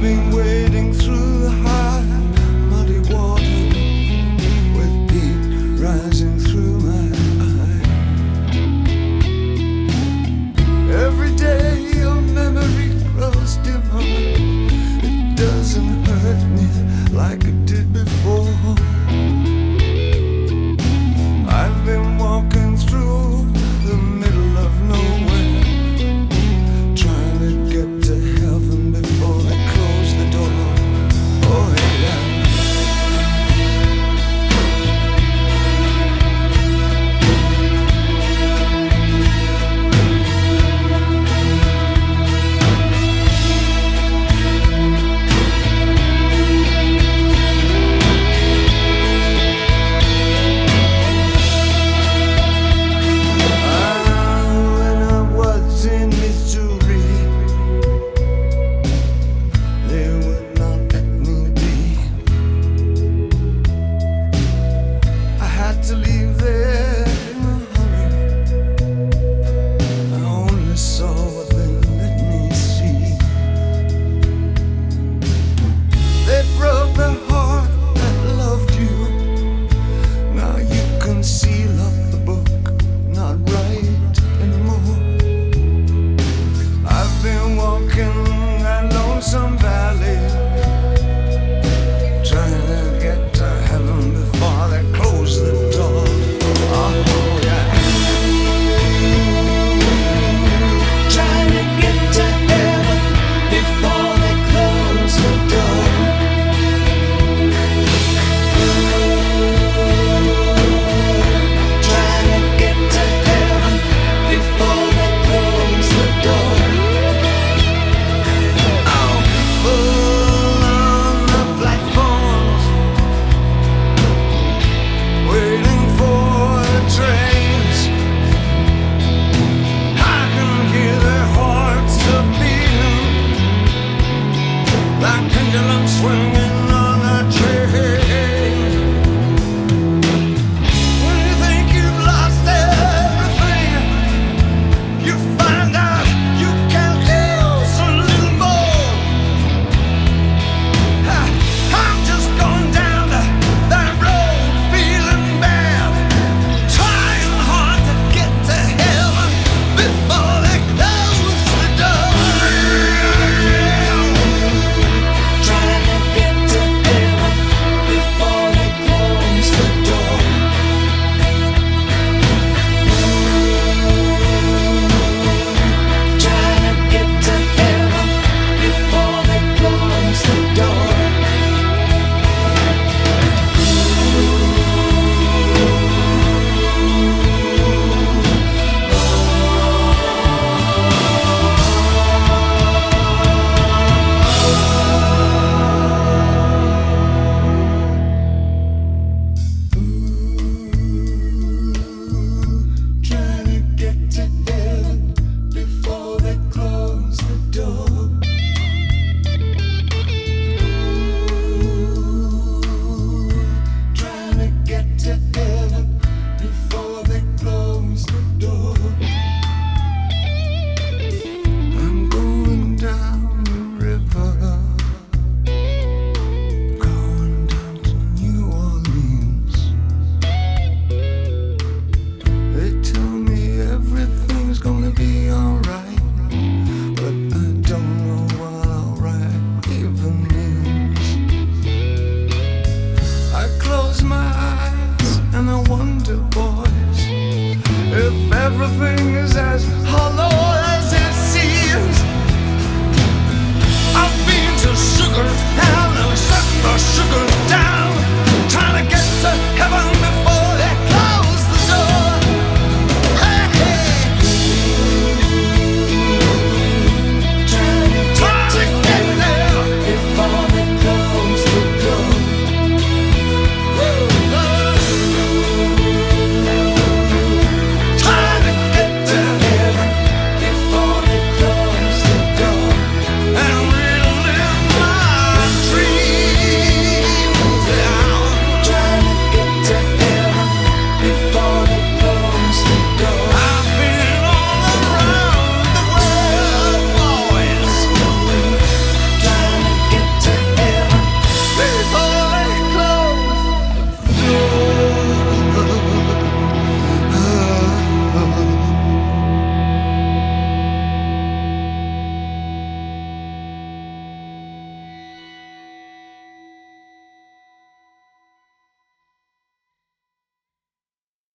been wading through the high, muddy water with heat rising through my eye. Every day your memory grows dimmer. It doesn't hurt me like it did before. I've been walking through the middle of nowhere, trying to get to heaven before they close the door. Oh yeah. To leave there in a hurry, I only saw what they let me see. They broke the heart that loved you. Now you can seal up the book, not write anymore. I've been walking that lonesome valley, trying to get to heaven before they close the door. Like pendulum swinging